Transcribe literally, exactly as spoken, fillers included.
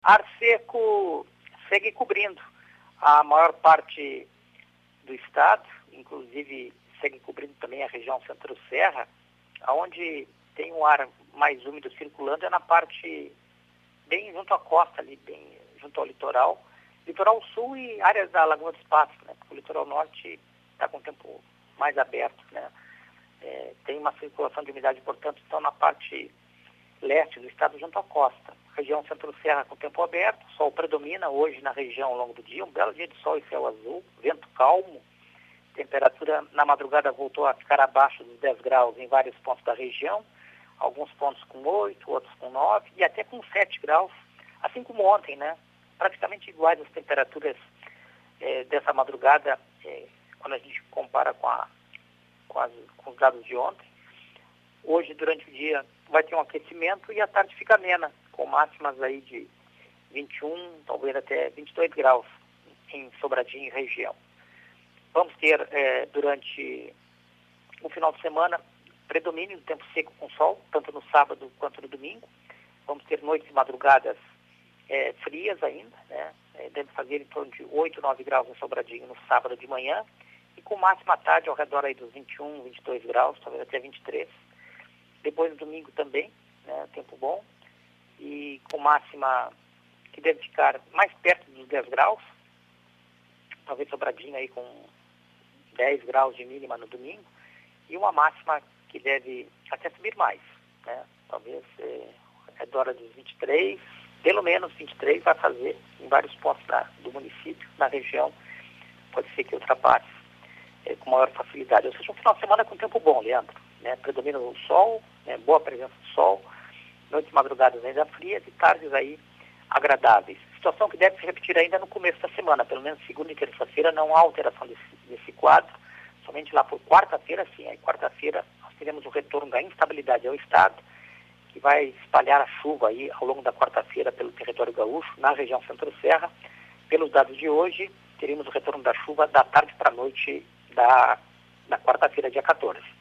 Ar seco segue cobrindo a maior parte do estado, inclusive segue cobrindo também a região centro-serra, onde tem um ar mais úmido circulando, é na parte bem junto à costa, ali, bem junto ao litoral, litoral sul e áreas da Lagoa dos Patos, né? Porque o litoral norte está com o tempo mais aberto, né? É, tem uma circulação de umidade, portanto, estão na parte leste do estado junto à costa. Região centro-serra com tempo aberto, sol predomina hoje na região ao longo do dia, um belo dia de sol e céu azul, vento calmo, temperatura na madrugada voltou a ficar abaixo dos dez graus em vários pontos da região, alguns pontos com oito, outros com nove e até com sete graus, assim como ontem, né? Praticamente iguais as temperaturas eh, dessa madrugada, eh, quando a gente compara com, a, com, as, com os dados de ontem. Hoje, durante o dia, vai ter um aquecimento e a tarde fica amena, com máximas aí de vinte e um, talvez até vinte e dois graus em Sobradinho e região. Vamos ter, eh, durante o final de semana, predomínio do tempo seco com sol, tanto no sábado quanto no domingo. Vamos ter noites e madrugadas eh, frias ainda, né? Eh, deve fazer em torno de oito, nove graus em Sobradinho no sábado de manhã, e com máxima tarde ao redor aí dos vinte e um, vinte e dois graus, talvez até vinte e três. Depois do domingo também, né, tempo bom, e com máxima que deve ficar mais perto dos dez graus, talvez Sobradinho aí com dez graus de mínima no domingo, e uma máxima que deve até subir mais, né, talvez é, é da hora dos vinte e três, pelo menos vinte e três vai fazer em vários pontos da, do município, na região, pode ser que ultrapasse é, com maior facilidade. Ou seja, um final de semana com tempo bom, Leandro, né, predomina o sol, né, boa presença do sol, noites e madrugadas ainda frias e tardes aí agradáveis. Situação que deve se repetir ainda no começo da semana, pelo menos segunda e terça-feira não há alteração desse, desse quadro, somente lá por quarta-feira, sim, aí quarta-feira nós teremos o retorno da instabilidade ao estado, que vai espalhar a chuva aí ao longo da quarta-feira pelo território gaúcho, na região centro-serra. Pelos dados de hoje, teremos o retorno da chuva da tarde para a noite da, da quarta-feira, dia quatorze.